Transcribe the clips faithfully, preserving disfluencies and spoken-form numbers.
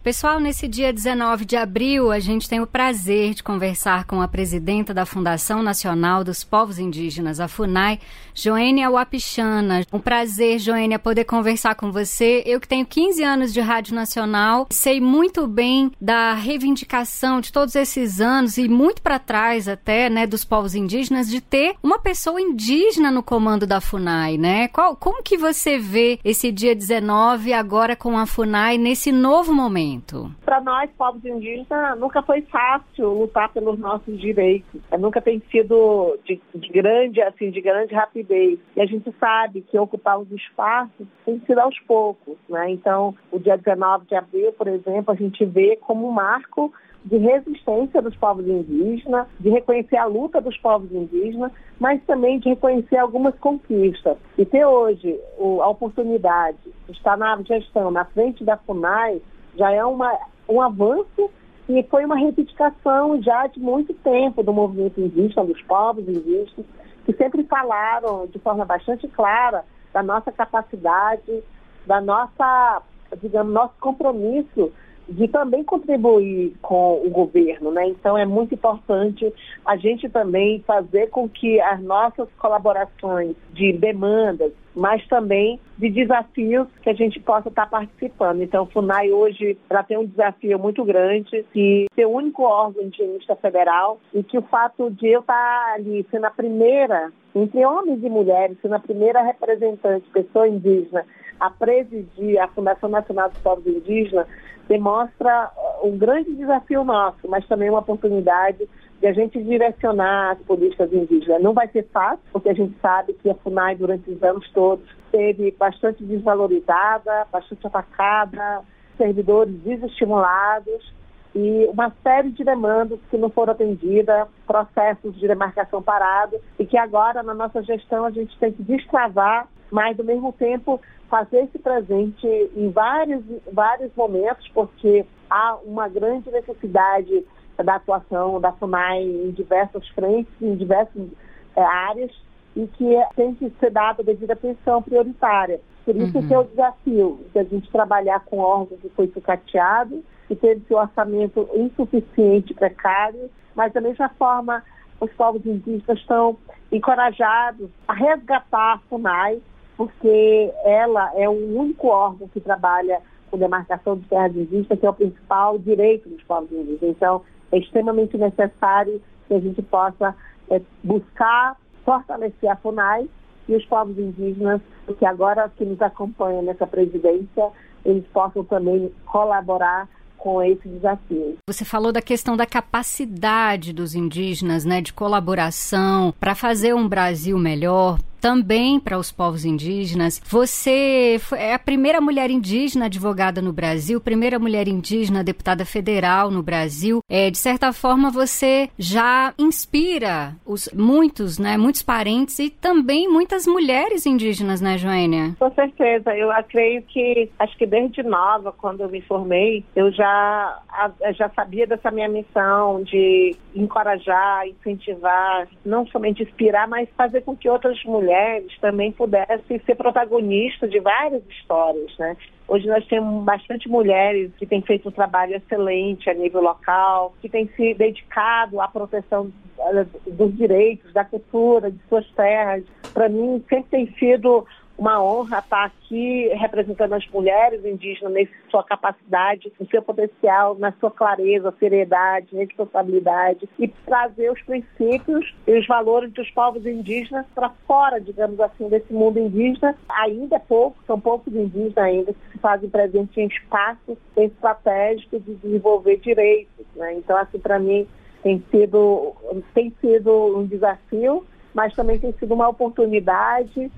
Pessoal, nesse dia dezenove de abril, a gente tem o prazer de conversar com a presidenta da Fundação Nacional dos Povos Indígenas, a FUNAI, Joênia Wapichana. Um prazer, Joênia, poder conversar com você. Eu que tenho quinze anos de Rádio Nacional, sei muito bem da reivindicação de todos esses anos e muito para trás até, né, dos povos indígenas, de ter uma pessoa indígena no comando da FUNAI, né? Qual, como que você vê esse dia dezenove agora com a FUNAI nesse novo momento? Para nós, povos indígenas, nunca foi fácil lutar pelos nossos direitos. Nunca tem sido de, de grande, assim, de grande rapidez. E a gente sabe que ocupar os espaços tem sido aos poucos, né? Então, o dia dezenove de abril, por exemplo, a gente vê como um marco de resistência dos povos indígenas, de reconhecer a luta dos povos indígenas, mas também de reconhecer algumas conquistas. E ter hoje o, a oportunidade de estar na gestão, na frente da FUNAI, já é uma, um avanço e foi uma reivindicação já de muito tempo do movimento indígena, dos povos indígenas, que sempre falaram de forma bastante clara da nossa capacidade, da nossa, digamos, nosso compromisso de também contribuir com o governo, né? Então é muito importante a gente também fazer com que as nossas colaborações de demandas, mas também de desafios que a gente possa estar participando. Então, a FUNAI hoje ela tem um desafio muito grande de ser o único órgão indigenista federal e que o fato de eu estar ali sendo a primeira, entre homens e mulheres, sendo a primeira representante, pessoa indígena, a presidir a Fundação Nacional dos Povos Indígenas, demonstra um grande desafio nosso, mas também uma oportunidade de a gente direcionar as políticas indígenas. Não vai ser fácil, porque a gente sabe que a FUNAI, durante os anos todos, esteve bastante desvalorizada, bastante atacada, servidores desestimulados e uma série de demandas que não foram atendidas, processos de demarcação parados e que agora, na nossa gestão, a gente tem que destravar, mas, ao mesmo tempo, fazer esse presente em vários, vários momentos, porque há uma grande necessidade da atuação da FUNAI em diversas frentes, em diversas é, áreas, e que tem que ser dada a devida atenção prioritária. Por isso uhum. que é o desafio de a gente trabalhar com órgão que foi sucateado, que teve seu orçamento insuficiente, precário, mas da mesma forma os povos indígenas estão encorajados a resgatar a FUNAI, porque ela é o único órgão que trabalha com demarcação de terras indígenas, que é o principal direito dos povos indígenas. Então, é extremamente necessário que a gente possa é, buscar fortalecer a FUNAI e os povos indígenas, que agora que nos acompanham nessa presidência, eles possam também colaborar com esse desafio. Você falou da questão da capacidade dos indígenas, né, de colaboração para fazer um Brasil melhor, também para os povos indígenas. Você é a primeira mulher indígena advogada no Brasil, primeira mulher indígena deputada federal no Brasil. É, de certa forma, você já inspira os, muitos, né, muitos parentes e também muitas mulheres indígenas, né, Joênia? Com certeza. Eu creio que, acho que desde nova, quando eu me formei, eu já, já sabia dessa minha missão de encorajar, incentivar, não somente inspirar, mas fazer com que outras mulheres também pudessem ser protagonistas de várias histórias, né? Hoje nós temos bastante mulheres que têm feito um trabalho excelente a nível local, que têm se dedicado à proteção dos direitos, da cultura, de suas terras. Para mim, sempre tem sido uma honra estar aqui representando as mulheres indígenas nessa sua capacidade, no seu potencial, na sua clareza, seriedade, responsabilidade e trazer os princípios e os valores dos povos indígenas para fora, digamos assim, desse mundo indígena. Ainda é pouco, são poucos indígenas ainda que se fazem presente em espaços estratégicos de desenvolver direitos, né? Então, assim, para mim, tem sido, tem sido um desafio, mas também tem sido uma oportunidade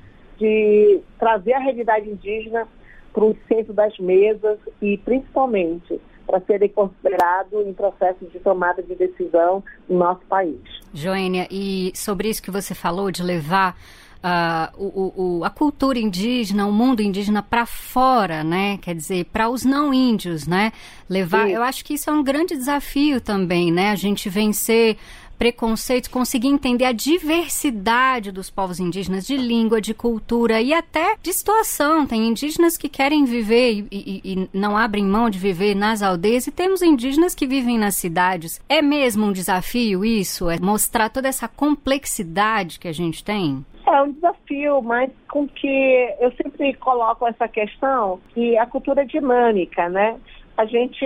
de trazer a realidade indígena para o centro das mesas e, principalmente, para serem considerados em processos de tomada de decisão no nosso país. Joênia, e sobre isso que você falou, de levar uh, o, o, a cultura indígena, o mundo indígena para fora, né? Quer dizer, para os não índios, né? Levar, Sim. Eu acho que isso é um grande desafio também, né? A gente vencer preconceitos, conseguir entender a diversidade dos povos indígenas, de língua, de cultura e até de situação. Tem indígenas que querem viver e, e, e não abrem mão de viver nas aldeias, e temos indígenas que vivem nas cidades. É mesmo um desafio isso? É mostrar toda essa complexidade que a gente tem? É um desafio, mas com que eu sempre coloco essa questão que a cultura é dinâmica, né? A gente,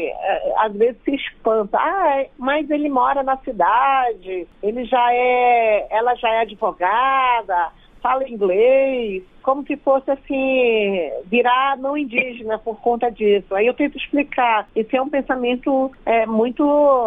às vezes, se espanta. Ah, mas ele mora na cidade, ele já é, ela já é advogada, fala inglês, como se fosse, assim, virar não indígena por conta disso. Aí eu tento explicar. Esse é um pensamento é, muito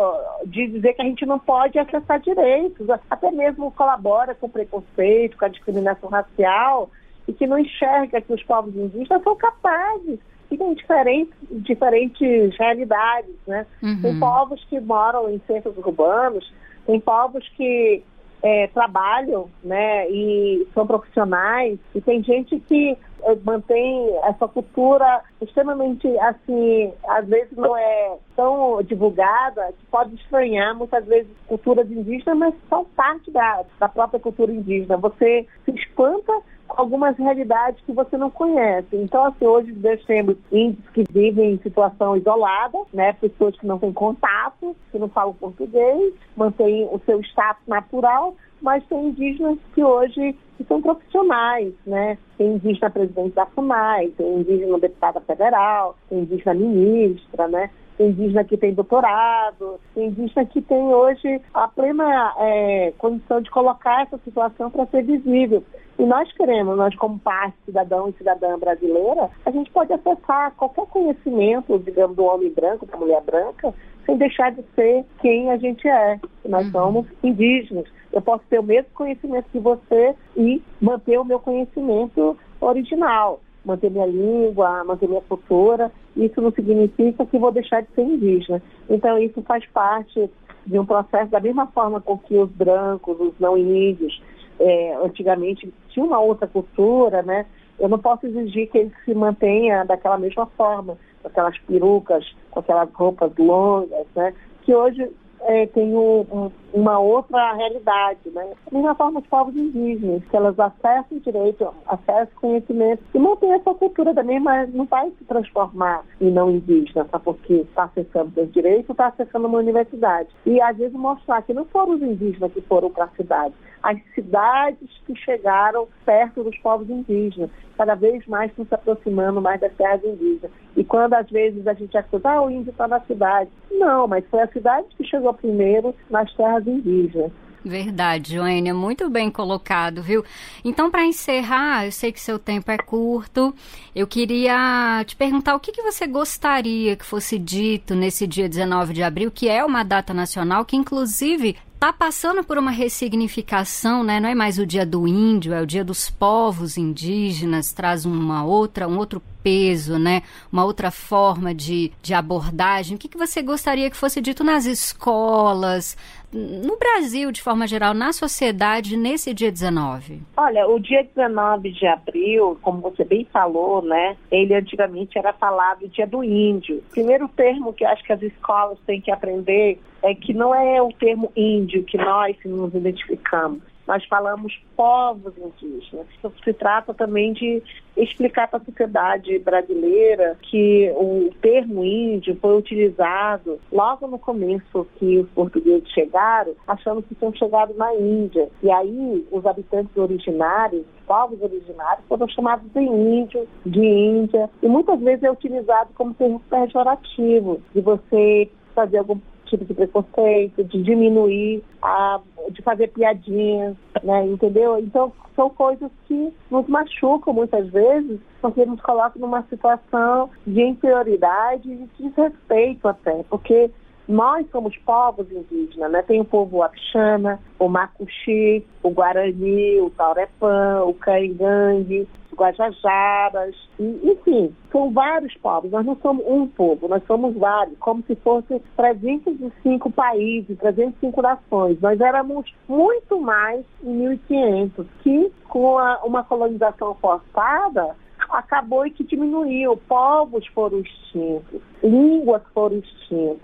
de dizer que a gente não pode acessar direitos, até mesmo colabora com o preconceito, com a discriminação racial, e que não enxerga que os povos indígenas são capazes. E tem diferentes, diferentes realidades, né? Uhum. Tem povos que moram em centros urbanos, tem povos que é, trabalham, né, e são profissionais, e tem gente que é, mantém essa cultura extremamente, assim, às vezes não é tão divulgada, que pode estranhar muitas vezes culturas indígenas, mas são parte da, da própria cultura indígena. Você se espanta com algumas realidades que você não conhece. Então, assim, hoje nós temos índios que vivem em situação isolada, né, pessoas que não têm contato, que não falam português, mantêm o seu status natural, mas tem indígenas que hoje que são profissionais, né? Tem indígena presidente da FUNAI, tem indígena deputada federal, tem indígena ministra, né? Tem indígena que tem doutorado, tem indígena que tem hoje a plena é, condição de colocar essa situação para ser visível. E nós queremos, nós como parte cidadão e cidadã brasileira, a gente pode acessar qualquer conhecimento, digamos, do homem branco, da mulher branca, sem deixar de ser quem a gente é. Nós uhum. somos indígenas. Eu posso ter o mesmo conhecimento que você e manter o meu conhecimento original, manter minha língua, manter minha cultura. Isso não significa que vou deixar de ser indígena. Então, isso faz parte de um processo da mesma forma com que os brancos, os não índios, é, antigamente tinham uma outra cultura, né? Eu não posso exigir que ele se mantenha daquela mesma forma, com aquelas perucas, com aquelas roupas longas, né? Que hoje é, tem um, um, uma outra realidade, né? Da mesma forma os povos indígenas, que elas acessam direito, acessam conhecimento e mantêm essa cultura também, mas não vai se transformar em não indígena, só porque está acessando seus direitos, está acessando uma universidade. E às vezes mostrar que não foram os indígenas que foram para a cidade, as cidades que chegaram perto dos povos indígenas, cada vez mais se aproximando mais das terras indígenas. E quando às vezes a gente acusa, ah, o índio está na cidade. Não, mas foi a cidade que chegou primeiro nas terras indígenas. Verdade, Joênia, muito bem colocado, viu? Então, para encerrar, eu sei que seu tempo é curto, eu queria te perguntar o que, que você gostaria que fosse dito nesse dia dezenove de abril, que é uma data nacional que, inclusive, está passando por uma ressignificação, né? Não é mais o dia do índio, é o dia dos povos indígenas, traz uma outra, um outro peso, né? Uma outra forma de, de abordagem. O que, que você gostaria que fosse dito nas escolas, no Brasil, de forma geral, na sociedade, nesse dia dezenove? Olha, o dia dezenove de abril, como você bem falou, né? Ele antigamente era falado dia do índio. O primeiro termo que eu acho que as escolas têm que aprender é que não é o termo índio que nós nos identificamos. Nós falamos povos indígenas. Isso se trata também de explicar para a sociedade brasileira que o termo índio foi utilizado logo no começo que os portugueses chegaram, achando que tinham chegado na Índia. E aí os habitantes originários, os povos originários, foram chamados de índio, de Índia. E muitas vezes é utilizado como termo pejorativo, de você fazer algum tipo de preconceito, de diminuir, a, de fazer piadinhas, né, entendeu? Então, são coisas que nos machucam muitas vezes, porque nos colocam numa situação de inferioridade e de desrespeito até, porque nós somos povos indígenas, né? Tem o povo Apixana, o Macuxi, o Guarani, o Taurepã, o Caingangue, os Guajajaras, e, enfim, são vários povos. Nós não somos um povo, nós somos vários, como se fossem trezentos e cinco países, trezentas e cinco nações. Nós éramos muito mais em mil e quinhentos, que com a, uma colonização forçada, acabou e que diminuiu. Povos foram extintos, línguas foram extintas.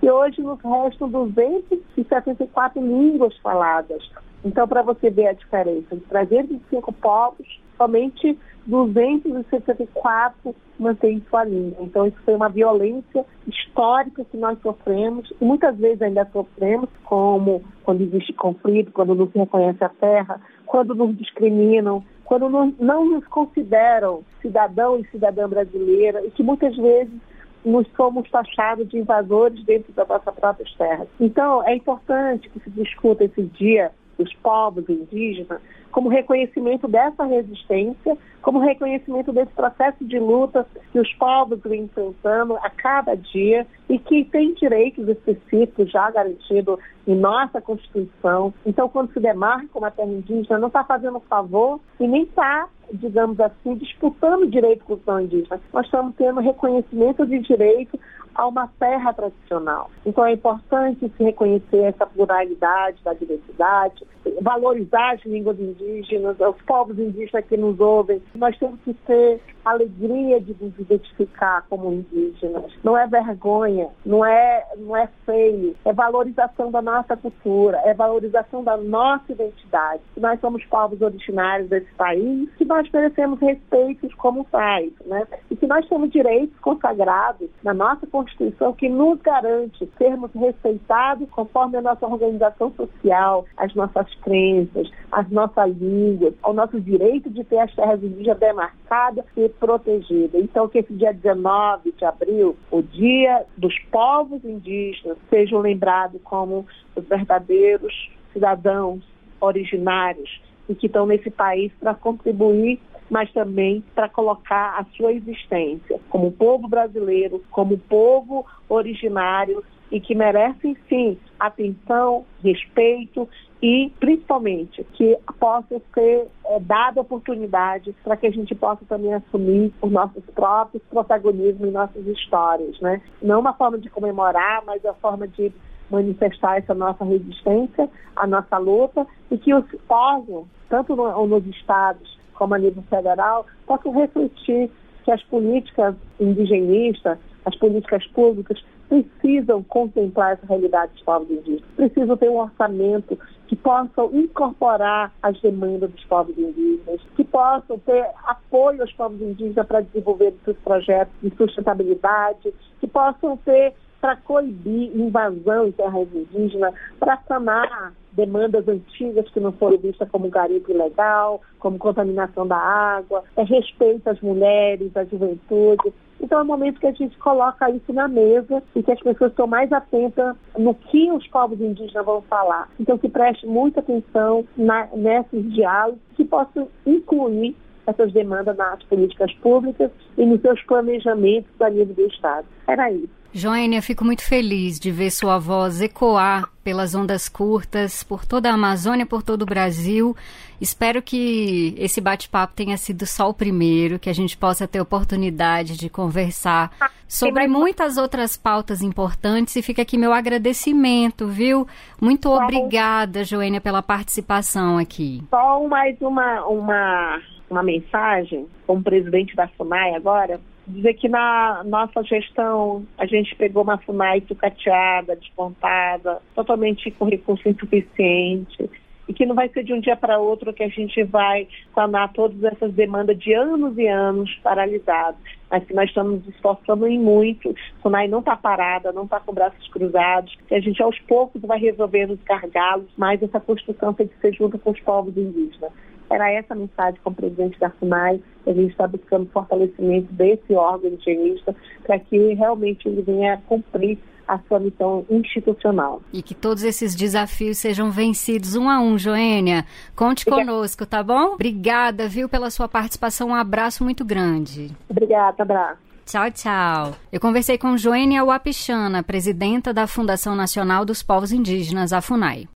e hoje nos restam duzentas e setenta e quatro línguas faladas. Então, para você ver a diferença, de trezentos e cinco povos, somente duzentos e sessenta e quatro mantêm sua língua. Então, isso foi uma violência histórica que nós sofremos, e muitas vezes ainda sofremos, como quando existe conflito, quando não se reconhece a terra, quando nos discriminam, quando não, não nos consideram cidadão e cidadã brasileira, e que muitas vezes nós somos taxados de invasores dentro das nossas próprias terras. Então, é importante que se discuta esse dia dos povos indígenas como reconhecimento dessa resistência, como reconhecimento desse processo de luta que os povos vêm enfrentando a cada dia e que tem direitos específicos já garantidos em nossa Constituição. Então, quando se demarca uma terra indígena, não está fazendo favor e nem está, digamos assim, disputando direito com os indígenas. Nós estamos tendo reconhecimento de direito a uma terra tradicional. Então é importante se reconhecer essa pluralidade da diversidade, valorizar as línguas indígenas, os povos indígenas que nos ouvem. Nós temos que ter alegria de nos identificar como indígenas. Não é vergonha, não é, não é feio, é valorização da nossa cultura, é valorização da nossa identidade. Nós somos povos originários desse país, que nós merecemos respeitos como tais, né? E que nós temos direitos consagrados na nossa Constituição que nos garante sermos respeitados conforme a nossa organização social, as nossas crenças, as nossas línguas, o nosso direito de ter as terras indígenas demarcadas e protegidas. Então, que esse dia dezenove de abril, o dia dos povos indígenas, sejam lembrados como os verdadeiros cidadãos originários e que estão nesse país para contribuir, mas também para colocar a sua existência como povo brasileiro, como povo originário e que merecem, sim, atenção, respeito e, principalmente, que possa ser é, dada oportunidade para que a gente possa também assumir os nossos próprios protagonismos em nossas histórias, né? Não uma forma de comemorar, mas uma forma de manifestar essa nossa resistência, a nossa luta, e que os povos, tanto no, nos estados como a nível federal, possam refletir que as políticas indigenistas, as políticas públicas, precisam contemplar essa realidade dos povos indígenas. Precisam ter um orçamento que possam incorporar as demandas dos povos indígenas, que possam ter apoio aos povos indígenas para desenvolver seus projetos de sustentabilidade, que possam ter para coibir invasão em terras indígenas, para sanar demandas antigas que não foram vistas como garimpo ilegal, como contaminação da água, é respeito às mulheres, à juventude. Então é um momento que a gente coloca isso na mesa e que as pessoas estão mais atentas no que os povos indígenas vão falar. Então que preste muita atenção na, nesses diálogos, que possam incluir essas demandas nas políticas públicas e nos seus planejamentos a nível do Estado. Era isso. Joênia, fico muito feliz de ver sua voz ecoar pelas ondas curtas, por toda a Amazônia, por todo o Brasil. Espero que esse bate-papo tenha sido só o primeiro, que a gente possa ter oportunidade de conversar sobre muitas outras pautas importantes, e fica aqui meu agradecimento, viu? Muito obrigada, Joênia, pela participação aqui. Só mais uma, uma, uma mensagem, como presidente da FUNAI agora, dizer que na nossa gestão a gente pegou uma FUNAI sucateada, despontada, totalmente com recurso insuficiente, e que não vai ser de um dia para outro que a gente vai sanar todas essas demandas de anos e anos paralisadas, mas que nós estamos nos esforçando em muito. A FUNAI não está parada, não está com braços cruzados, que a gente aos poucos vai resolvendo os gargalos, mas essa construção tem que ser junto com os povos indígenas. Era essa a mensagem como presidente da FUNAI. A gente está buscando fortalecimento desse órgão indigenista para que realmente ele venha cumprir a sua missão institucional. E que todos esses desafios sejam vencidos um a um, Joênia. Conte Obrigada. conosco, tá bom? Obrigada, viu, pela sua participação. Um abraço muito grande. Obrigada, abraço. Tchau, tchau. Eu conversei com Joênia Wapichana, presidenta da Fundação Nacional dos Povos Indígenas, a FUNAI.